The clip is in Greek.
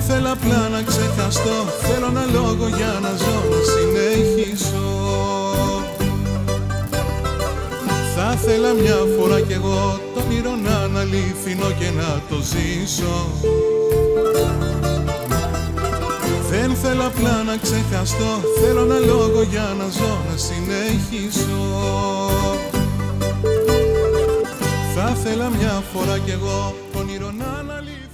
θέλω απλά να ξεχαστώ, θέλω ένα λόγο για να ζω, να συνεχίσω. Θα ήθελα μια φορά κι εγώ το όνειρο να είναι αληθινό και να το ζήσω. Δεν θέλω απλά να ξεχαστώ, θέλω ένα λόγο για να ζω, να συνεχίσω. Θα ήθελα μια φορά κι εγώ το όνειρο να είναι αληθινό.